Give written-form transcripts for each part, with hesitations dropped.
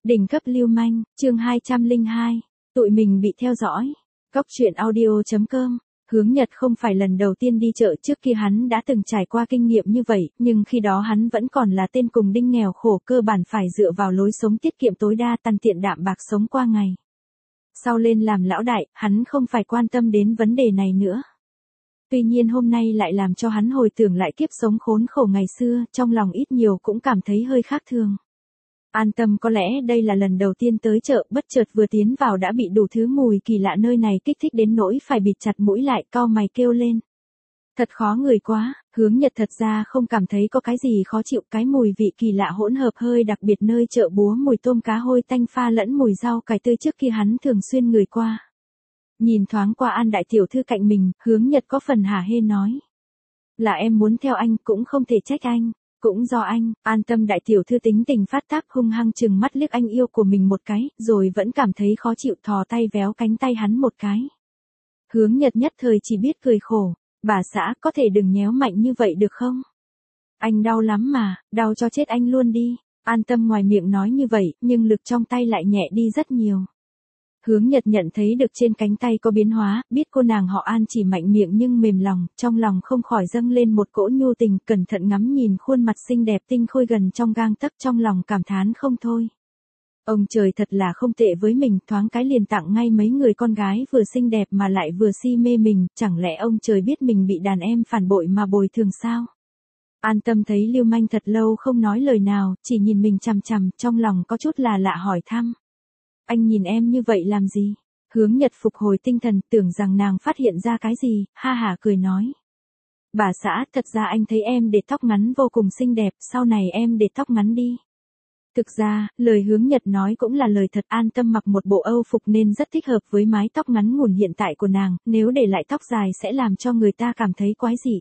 Đỉnh cấp lưu manh, chương 202, tụi mình bị theo dõi. Cóc truyện audio.com. Hướng Nhật không phải lần đầu tiên đi chợ, trước kia hắn đã từng trải qua kinh nghiệm như vậy, nhưng khi đó hắn vẫn còn là tên cùng đinh nghèo khổ, cơ bản phải dựa vào lối sống tiết kiệm tối đa, tằn tiện đạm bạc sống qua ngày. Sau lên làm lão đại, hắn không phải quan tâm đến vấn đề này nữa. Tuy nhiên hôm nay lại làm cho hắn hồi tưởng lại kiếp sống khốn khổ ngày xưa, trong lòng ít nhiều cũng cảm thấy hơi khác thường. An Tâm có lẽ đây là lần đầu tiên tới chợ, bất chợt vừa tiến vào đã bị đủ thứ mùi kỳ lạ nơi này kích thích đến nỗi phải bịt chặt mũi lại, cau mày kêu lên. Thật khó ngửi quá. Hướng Nhật thật ra không cảm thấy có cái gì khó chịu, cái mùi vị kỳ lạ hỗn hợp hơi đặc biệt nơi chợ búa, mùi tôm cá hôi tanh pha lẫn mùi rau cải tươi trước kia hắn thường xuyên ngửi qua. Nhìn thoáng qua An đại tiểu thư cạnh mình, Hướng Nhật có phần hả hê nói. Là em muốn theo anh, cũng không thể trách anh. Cũng do anh. An Tâm đại tiểu thư tính tình phát tác, hung hăng chừng mắt liếc anh yêu của mình một cái, rồi vẫn cảm thấy khó chịu, thò tay véo cánh tay hắn một cái. Hướng Nhật nhất thời chỉ biết cười khổ. Bà xã, có thể đừng nhéo mạnh như vậy được không? Anh đau lắm mà, đau cho chết anh luôn đi. An Tâm ngoài miệng nói như vậy, nhưng lực trong tay lại nhẹ đi rất nhiều. Hướng Nhật nhận thấy được trên cánh tay có biến hóa, biết cô nàng họ An chỉ mạnh miệng nhưng mềm lòng, trong lòng không khỏi dâng lên một cỗ nhu tình, cẩn thận ngắm nhìn khuôn mặt xinh đẹp tinh khôi gần trong gang tấc, trong lòng cảm thán không thôi. Ông trời thật là không tệ với mình, thoáng cái liền tặng ngay mấy người con gái vừa xinh đẹp mà lại vừa si mê mình, chẳng lẽ ông trời biết mình bị đàn em phản bội mà bồi thường sao? An Tâm thấy lưu manh thật lâu không nói lời nào, chỉ nhìn mình chằm chằm, trong lòng có chút là lạ hỏi thăm. Anh nhìn em như vậy làm gì? Hướng Nhật phục hồi tinh thần, tưởng rằng nàng phát hiện ra cái gì, ha hả cười nói. Bà xã, thật ra anh thấy em để tóc ngắn vô cùng xinh đẹp, sau này em để tóc ngắn đi. Thực ra, lời Hướng Nhật nói cũng là lời thật. An Tâm mặc một bộ Âu phục nên rất thích hợp với mái tóc ngắn ngủn hiện tại của nàng, nếu để lại tóc dài sẽ làm cho người ta cảm thấy quái dị.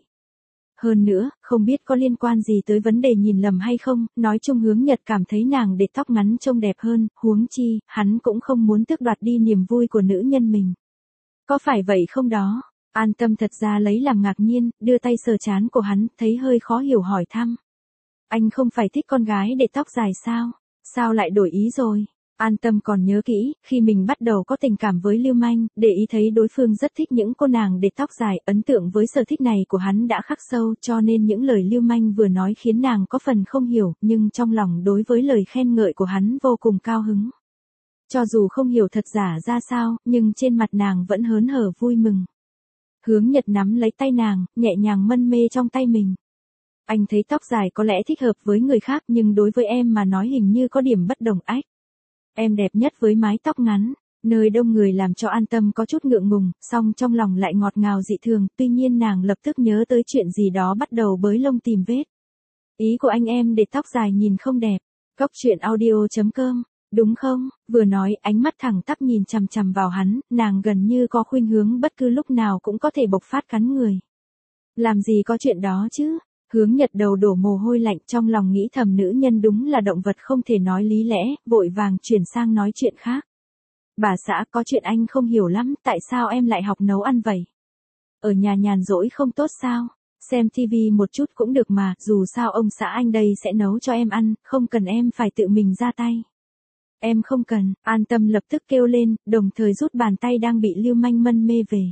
Hơn nữa, không biết có liên quan gì tới vấn đề nhìn lầm hay không, nói chung Hướng Nhật cảm thấy nàng để tóc ngắn trông đẹp hơn, huống chi, hắn cũng không muốn tước đoạt đi niềm vui của nữ nhân mình. Có phải vậy không đó? An Tâm thật ra lấy làm ngạc nhiên, đưa tay sờ trán của hắn, thấy hơi khó hiểu hỏi thăm. Anh không phải thích con gái để tóc dài sao? Sao lại đổi ý rồi? An Tâm còn nhớ kỹ, khi mình bắt đầu có tình cảm với Lưu Manh, để ý thấy đối phương rất thích những cô nàng để tóc dài, ấn tượng với sở thích này của hắn đã khắc sâu, cho nên những lời Lưu Manh vừa nói khiến nàng có phần không hiểu, nhưng trong lòng đối với lời khen ngợi của hắn vô cùng cao hứng. Cho dù không hiểu thật giả ra sao, nhưng trên mặt nàng vẫn hớn hở vui mừng. Hướng Nhật nắm lấy tay nàng, nhẹ nhàng mân mê trong tay mình. Anh thấy tóc dài có lẽ thích hợp với người khác, nhưng đối với em mà nói hình như có điểm bất đồng ách. Em đẹp nhất với mái tóc ngắn. Nơi đông người làm cho An Tâm có chút ngượng ngùng, song trong lòng lại ngọt ngào dị thường, tuy nhiên nàng lập tức nhớ tới chuyện gì đó bắt đầu bới lông tìm vết. Ý của anh em để tóc dài nhìn không đẹp. Cóc truyện audio.com, đúng không? Vừa nói, ánh mắt thẳng tắp nhìn chằm chằm vào hắn, nàng gần như có khuynh hướng bất cứ lúc nào cũng có thể bộc phát cắn người. Làm gì có chuyện đó chứ? Hướng Nhật đầu đổ mồ hôi lạnh, trong lòng nghĩ thầm nữ nhân đúng là động vật không thể nói lý lẽ, vội vàng chuyển sang nói chuyện khác. Bà xã, có chuyện anh không hiểu lắm, tại sao em lại học nấu ăn vậy? Ở nhà nhàn rỗi không tốt sao? Xem tivi một chút cũng được mà, dù sao ông xã anh đây sẽ nấu cho em ăn, không cần em phải tự mình ra tay. Em không cần. An Tâm lập tức kêu lên, đồng thời rút bàn tay đang bị Lưu Manh mân mê về.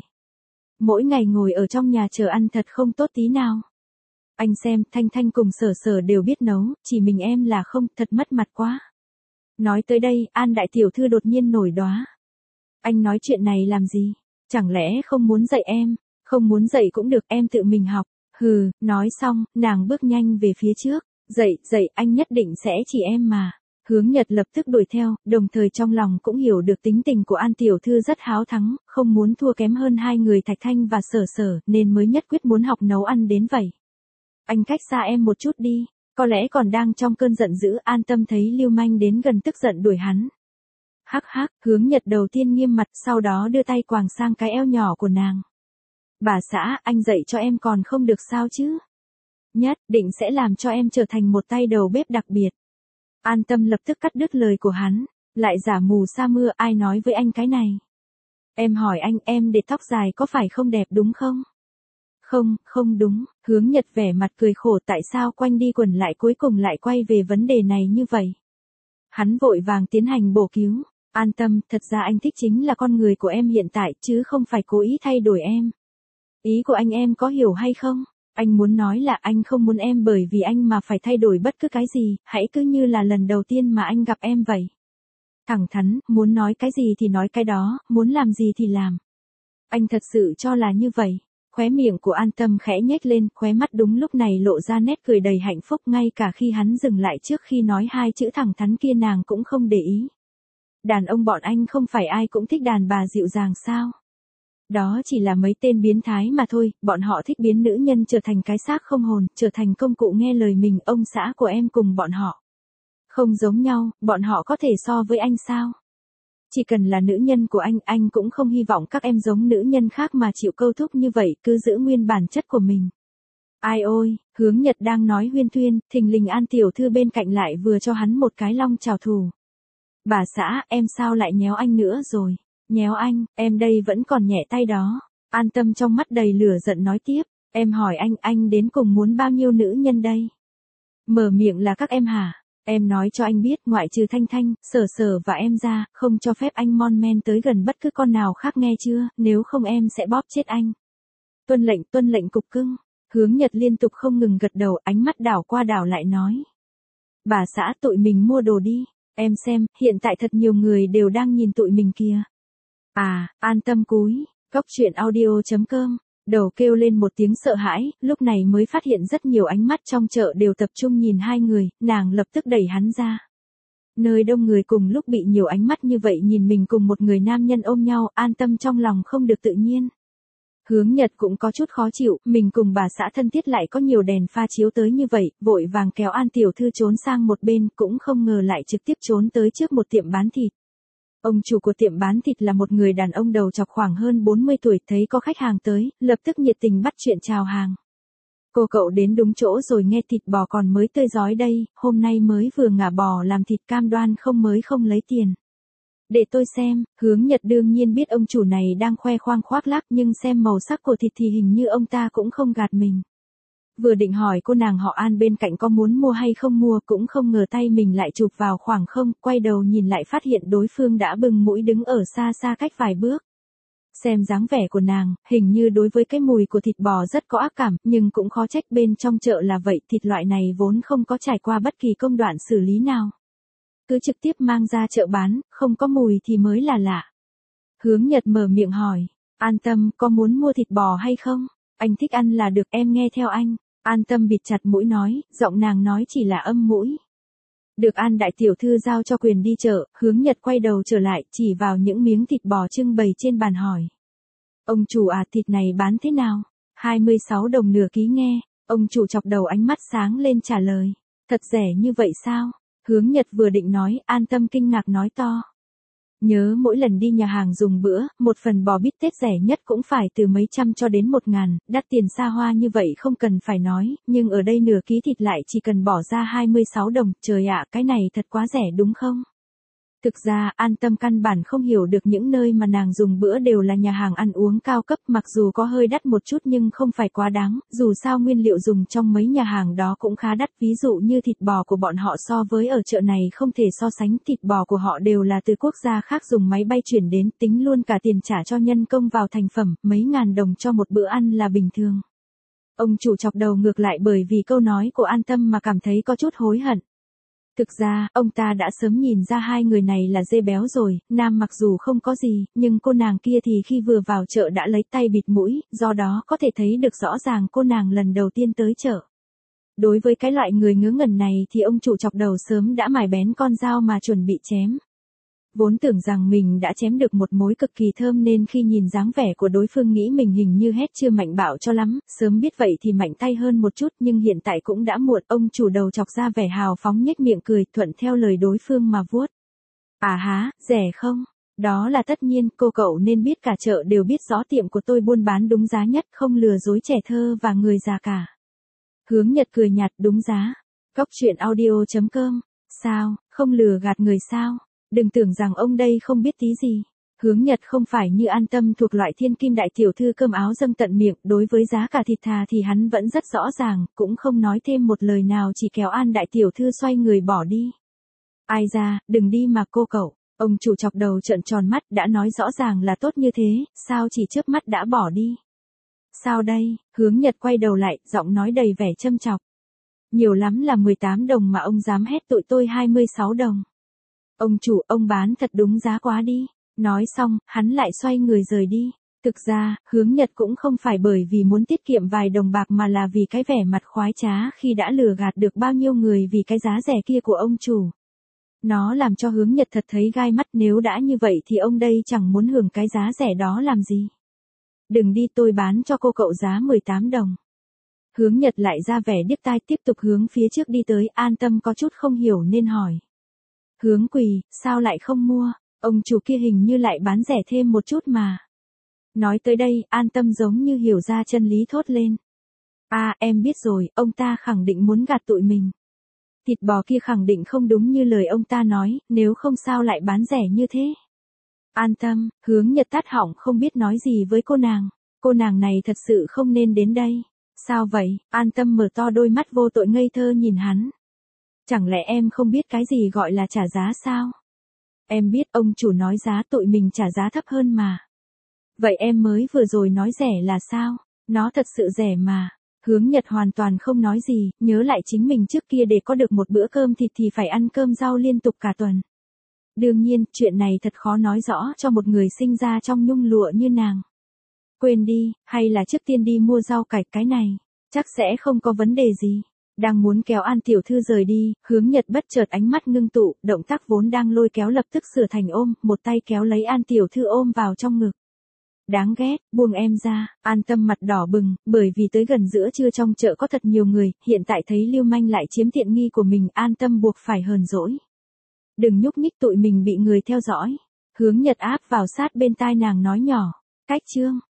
Mỗi ngày ngồi ở trong nhà chờ ăn thật không tốt tí nào. Anh xem, Thanh Thanh cùng Sở Sở đều biết nấu, chỉ mình em là không, thật mất mặt quá. Nói tới đây, An đại tiểu thư đột nhiên nổi đoá. Anh nói chuyện này làm gì? Chẳng lẽ không muốn dạy em? Không muốn dạy cũng được, em tự mình học. Hừ, nói xong, nàng bước nhanh về phía trước. Dạy, anh nhất định sẽ chỉ em mà. Hướng Nhật lập tức đuổi theo, đồng thời trong lòng cũng hiểu được tính tình của An tiểu thư rất háo thắng, không muốn thua kém hơn hai người Thạch Thanh và Sở Sở, nên mới nhất quyết muốn học nấu ăn đến vậy. Anh cách xa em một chút đi, có lẽ còn đang trong cơn giận dữ. An Tâm thấy Lưu Manh đến gần tức giận đuổi hắn. Hắc hắc, Hướng Nhật đầu tiên nghiêm mặt, sau đó đưa tay quàng sang cái eo nhỏ của nàng. Bà xã, anh dạy cho em còn không được sao chứ? Nhất định sẽ làm cho em trở thành một tay đầu bếp đặc biệt. An Tâm lập tức cắt đứt lời của hắn, lại giả mù sa mưa, ai nói với anh cái này? Em hỏi anh, em để tóc dài có phải không đẹp đúng không? Không đúng. Hướng Nhật vẻ mặt cười khổ, tại sao quanh đi quẩn lại cuối cùng lại quay về vấn đề này như vậy? Hắn vội vàng tiến hành bổ cứu. An tâm, thật ra anh thích chính là con người của em hiện tại chứ không phải cố ý thay đổi em. Ý của anh em có hiểu hay không? Anh muốn nói là anh không muốn em bởi vì anh mà phải thay đổi bất cứ cái gì, hãy cứ như là lần đầu tiên mà anh gặp em vậy. Thẳng thắn, muốn nói cái gì thì nói cái đó, muốn làm gì thì làm. Anh thật sự cho là như vậy. Khóe miệng của An Tâm khẽ nhếch lên, khóe mắt đúng lúc này lộ ra nét cười đầy hạnh phúc, ngay cả khi hắn dừng lại trước khi nói hai chữ thẳng thắn kia nàng cũng không để ý. Đàn ông bọn anh không phải ai cũng thích đàn bà dịu dàng sao? Đó chỉ là mấy tên biến thái mà thôi, bọn họ thích biến nữ nhân trở thành cái xác không hồn, trở thành công cụ nghe lời mình. Ông xã của em cùng bọn họ không giống nhau, bọn họ có thể so với anh sao? Chỉ cần là nữ nhân của anh cũng không hy vọng các em giống nữ nhân khác mà chịu câu thúc như vậy, cứ giữ nguyên bản chất của mình. Ai ôi, Hướng Nhật đang nói huyên thuyên, thình lình An tiểu thư bên cạnh lại vừa cho hắn một cái long chào thù. Bà xã, em sao lại nhéo anh nữa rồi? Nhéo anh, em đây vẫn còn nhẹ tay đó. An Tâm trong mắt đầy lửa giận nói tiếp, em hỏi anh đến cùng muốn bao nhiêu nữ nhân đây? Mở miệng là các em hả? Em nói cho anh biết, ngoại trừ Thanh Thanh, Sở Sở và em ra, không cho phép anh mon men tới gần bất cứ con nào khác nghe chưa, nếu không em sẽ bóp chết anh. Tuân lệnh cục cưng. Hướng Nhật liên tục không ngừng gật đầu, ánh mắt đảo qua đảo lại nói. Bà xã, tụi mình mua đồ đi. Em xem, hiện tại thật nhiều người đều đang nhìn tụi mình kìa. À, An Tâm cúi, góc truyện audio.com. Đầu kêu lên một tiếng sợ hãi, lúc này mới phát hiện rất nhiều ánh mắt trong chợ đều tập trung nhìn hai người, nàng lập tức đẩy hắn ra. Nơi đông người cùng lúc bị nhiều ánh mắt như vậy nhìn mình cùng một người nam nhân ôm nhau, An Tâm trong lòng không được tự nhiên. Hướng Nhật cũng có chút khó chịu, mình cùng bà xã thân thiết lại có nhiều đèn pha chiếu tới như vậy, vội vàng kéo An tiểu thư trốn sang một bên, cũng không ngờ lại trực tiếp trốn tới trước một tiệm bán thịt. Ông chủ của tiệm bán thịt là một người đàn ông đầu chọc khoảng hơn 40 tuổi, thấy có khách hàng tới, lập tức nhiệt tình bắt chuyện chào hàng. Cô cậu đến đúng chỗ rồi, nghe thịt bò còn mới tươi rói đây, hôm nay mới vừa ngả bò làm thịt, cam đoan không lấy tiền. Để tôi xem. Hướng Nhật đương nhiên biết ông chủ này đang khoe khoang khoác lác, nhưng xem màu sắc của thịt thì hình như ông ta cũng không gạt mình. Vừa định hỏi cô nàng họ An bên cạnh có muốn mua hay không mua, cũng không ngờ tay mình lại chụp vào khoảng không, quay đầu nhìn lại phát hiện đối phương đã bưng mũi đứng ở xa xa cách vài bước. Xem dáng vẻ của nàng, hình như đối với cái mùi của thịt bò rất có ác cảm, nhưng cũng khó trách, bên trong chợ là vậy, thịt loại này vốn không có trải qua bất kỳ công đoạn xử lý nào. Cứ trực tiếp mang ra chợ bán, không có mùi thì mới là lạ. Hướng Nhật mở miệng hỏi, An Tâm, có muốn mua thịt bò hay không? Anh thích ăn là được, em nghe theo anh. An Tâm bịt chặt mũi nói, giọng nàng nói chỉ là âm mũi. Được An đại tiểu thư giao cho quyền đi chợ, Hướng Nhật quay đầu trở lại, chỉ vào những miếng thịt bò trưng bày trên bàn hỏi. Ông chủ à, thịt này bán thế nào? 26 đồng nửa ký nghe. Ông chủ chọc đầu, ánh mắt sáng lên trả lời. Thật rẻ như vậy sao? Hướng Nhật vừa định nói, An Tâm kinh ngạc nói to. Nhớ mỗi lần đi nhà hàng dùng bữa, một phần bò bít tết rẻ nhất cũng phải từ mấy trăm cho đến 1.000, đắt tiền xa hoa như vậy không cần phải nói, nhưng ở đây nửa ký thịt lại chỉ cần bỏ ra 26 đồng, trời ạ, cái này thật quá rẻ đúng không? Thực ra, An Tâm căn bản không hiểu được những nơi mà nàng dùng bữa đều là nhà hàng ăn uống cao cấp, mặc dù có hơi đắt một chút nhưng không phải quá đáng, dù sao nguyên liệu dùng trong mấy nhà hàng đó cũng khá đắt, ví dụ như thịt bò của bọn họ so với ở chợ này không thể so sánh, thịt bò của họ đều là từ quốc gia khác dùng máy bay chuyển đến, tính luôn cả tiền trả cho nhân công vào thành phẩm, mấy ngàn đồng cho một bữa ăn là bình thường. Ông chủ chọc đầu ngược lại bởi vì câu nói của An Tâm mà cảm thấy có chút hối hận. Thực ra, ông ta đã sớm nhìn ra hai người này là dê béo rồi, nam mặc dù không có gì, nhưng cô nàng kia thì khi vừa vào chợ đã lấy tay bịt mũi, do đó có thể thấy được rõ ràng cô nàng lần đầu tiên tới chợ. Đối với cái loại người ngớ ngẩn này thì ông chủ chọc đầu sớm đã mài bén con dao mà chuẩn bị chém. Vốn tưởng rằng mình đã chém được một mối cực kỳ thơm nên khi nhìn dáng vẻ của đối phương nghĩ mình hình như hết chưa mạnh bạo cho lắm, sớm biết vậy thì mạnh tay hơn một chút, nhưng hiện tại cũng đã muộn, ông chủ đầu chọc ra vẻ hào phóng nhếch miệng cười, thuận theo lời đối phương mà vuốt. À há, rẻ không? Đó là tất nhiên, cô cậu nên biết cả chợ đều biết rõ tiệm của tôi buôn bán đúng giá nhất, không lừa dối trẻ thơ và người già cả. Hướng Nhật cười nhạt, đúng giá. Góc truyện audio.com. Sao, không lừa gạt người sao? Đừng tưởng rằng ông đây không biết tí gì. Hướng Nhật không phải như An Tâm thuộc loại thiên kim đại tiểu thư cơm áo dâng tận miệng, đối với giá cả thịt thà thì hắn vẫn rất rõ ràng, cũng không nói thêm một lời nào, chỉ kéo An đại tiểu thư xoay người bỏ đi. Ai ra, đừng đi mà cô cậu. Ông chủ chọc đầu trợn tròn mắt, đã nói rõ ràng là tốt như thế, sao chỉ chớp mắt đã bỏ đi. Sao đây? Hướng Nhật quay đầu lại, giọng nói đầy vẻ châm chọc. Nhiều lắm là 18 đồng mà ông dám hét tụi tôi 26 đồng. Ông chủ, ông bán thật đúng giá quá đi. Nói xong, hắn lại xoay người rời đi. Thực ra, Hướng Nhật cũng không phải bởi vì muốn tiết kiệm vài đồng bạc mà là vì cái vẻ mặt khoái trá khi đã lừa gạt được bao nhiêu người vì cái giá rẻ kia của ông chủ. Nó làm cho Hướng Nhật thật thấy gai mắt, nếu đã như vậy thì ông đây chẳng muốn hưởng cái giá rẻ đó làm gì. Đừng đi, tôi bán cho cô cậu giá 18 đồng. Hướng Nhật lại ra vẻ điếc tai, tiếp tục hướng phía trước đi tới. An Tâm có chút không hiểu nên hỏi. Hướng Quỳ, sao lại không mua? Ông chủ kia hình như lại bán rẻ thêm một chút mà. Nói tới đây, An Tâm giống như hiểu ra chân lý thốt lên. À, em biết rồi, ông ta khẳng định muốn gạt tụi mình. Thịt bò kia khẳng định không đúng như lời ông ta nói, nếu không sao lại bán rẻ như thế. An Tâm, Hướng Nhật tát họng không biết nói gì với cô nàng. Cô nàng này thật sự không nên đến đây. Sao vậy? An Tâm mở to đôi mắt vô tội ngây thơ nhìn hắn. Chẳng lẽ em không biết cái gì gọi là trả giá sao? Em biết, ông chủ nói giá tụi mình trả giá thấp hơn mà. Vậy em mới vừa rồi nói rẻ là sao? Nó thật sự rẻ mà. Hướng Nhật hoàn toàn không nói gì, nhớ lại chính mình trước kia để có được một bữa cơm thịt thì phải ăn cơm rau liên tục cả tuần. Đương nhiên, chuyện này thật khó nói rõ cho một người sinh ra trong nhung lụa như nàng. Quên đi, hay là trước tiên đi mua rau cải, cái này chắc sẽ không có vấn đề gì. Đang muốn kéo An tiểu thư rời đi, Hướng Nhật bất chợt ánh mắt ngưng tụ, động tác vốn đang lôi kéo lập tức sửa thành ôm, một tay kéo lấy An tiểu thư ôm vào trong ngực. Đáng ghét, buông em ra. An Tâm mặt đỏ bừng, bởi vì tới gần giữa trưa trong chợ có thật nhiều người, hiện tại thấy lưu manh lại chiếm tiện nghi của mình, An Tâm buộc phải hờn dỗi. Đừng nhúc nhích, tụi mình bị người theo dõi. Hướng Nhật áp vào sát bên tai nàng nói nhỏ. Cách chương